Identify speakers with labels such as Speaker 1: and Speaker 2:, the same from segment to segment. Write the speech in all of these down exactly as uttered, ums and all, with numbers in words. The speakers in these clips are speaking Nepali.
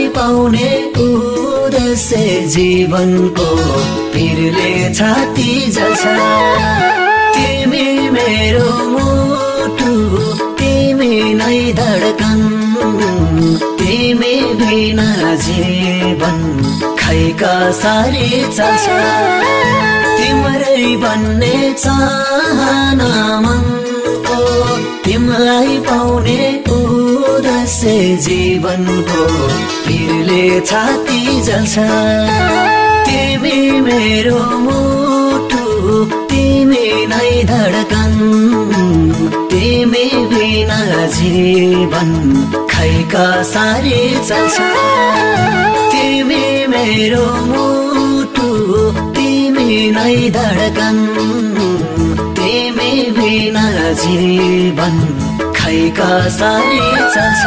Speaker 1: पाउने उद्देश्य जीवनको पिरले छाती जल्छ। तिमी मेरो मुटु, तिमी नै धडकन, तिमी बिना जीवन खै कसरी चल्छ। तिम्रै बन्ने चाहना मनको, तिमीलाई पाउने उद्देश्य जीवनको पिरले छाती जल्छ। तिमी मेरो मुटु, तिमी नै धडकन, तिमी बिना जीवन खै कसरी चल्छ। तिमी मेरो मुटु, तिमी नै धडकन, तिमी बिना जीवन खै कसरी चल्छ।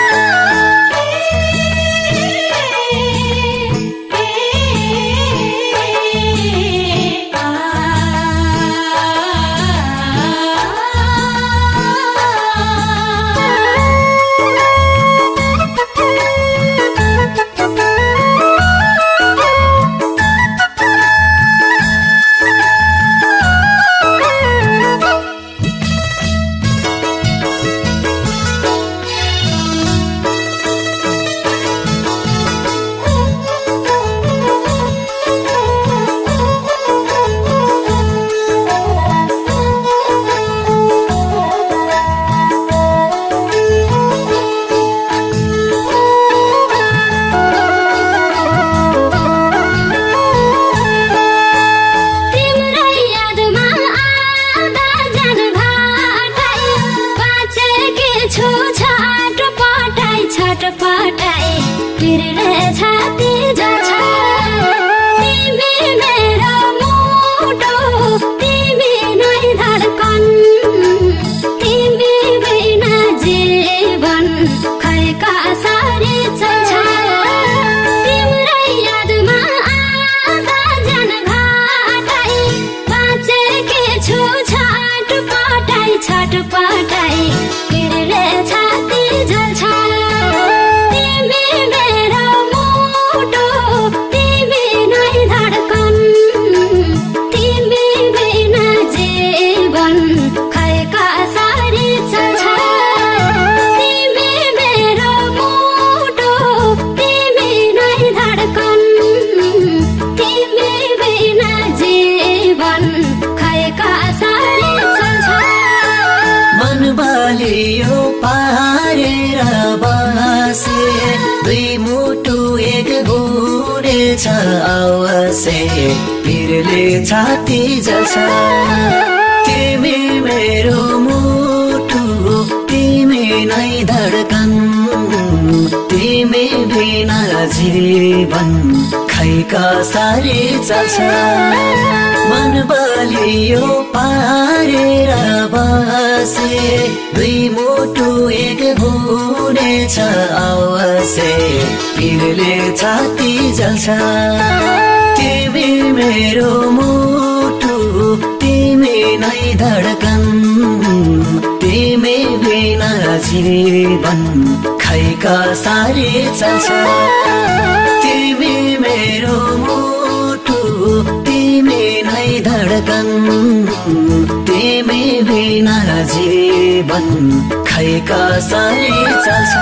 Speaker 1: बलियो पारेर बसे, दुई मुटु एक हुनेछ अवश्य पिरले छाती जल्छ। तिमी मेरो मुटु, तिमी नै धडकन, तिमी बिना जीवन खै कसरी चल्छ। मन बलियो पारेर बसे, दुई मुटु एक हुनेछ अवश्य पिरले छाती जल्छ। तिमी मेरो मुटु, तिमी नै धडकन, तिमी बिना जीवन खै कसरी चल्छ। तिमी मेरो मुटु, तिमी नै धडकन, तिमी बिना जीवन खै कसरी चल्छ।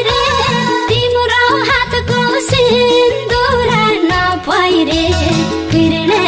Speaker 2: फिर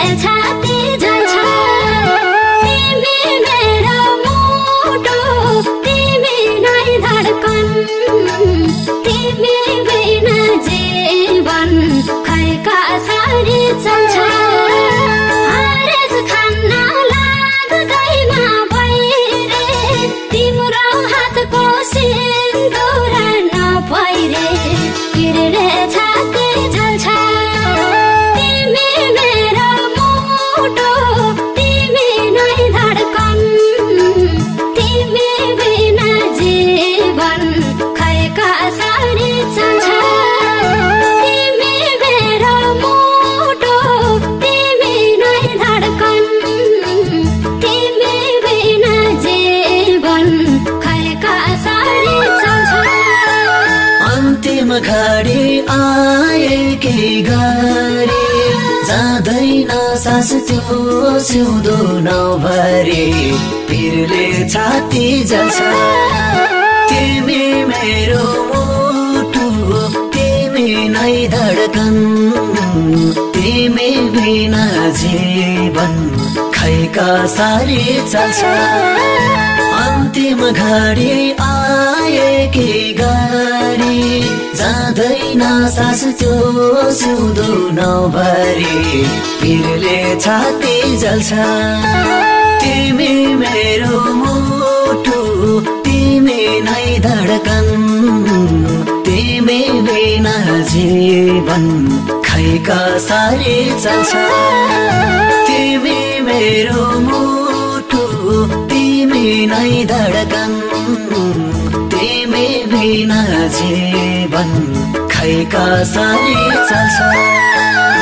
Speaker 2: छाती जल्छ तिमी मेरो मुटु तिमी नै धड्कन तिमी बिना जीवन खै कसरी चल्छ हरेस खान्न लाग्दैमा भइरे तिम्रो हातको सिन्दुर नपैरे पिरले छाती जल्छ तिमी मेरो मुटु तिमी नै धड्कन तिमी बिना जीवन खै कसरी चल्छ तिमी मेरो मुटु तिमी नै धड्कन तिमी बिना जीवन खै कसरी चल्छ
Speaker 1: अन्तिम घडी आएकी गरी जाँदैन सास त्यो सिउँदो नभरी पिरले छाती जल्छ तिमी मेरो मुटु तिमी नै धड्कन तिमी बिना जीवन खै कसरी चल्छ अन्तिम घडी आएकी गरी जाँदैन सास त्यो सिउँदो नभरी पिरले छाती जल्छ तिमी मेरो मुटु तिमी नै धड्कन तिमी बिना जीवन खै कसरी चल्छ तिमी मेरो मुटु तिमी नै धड्कन तिमी बिना जीवन खै कसरी चल्छ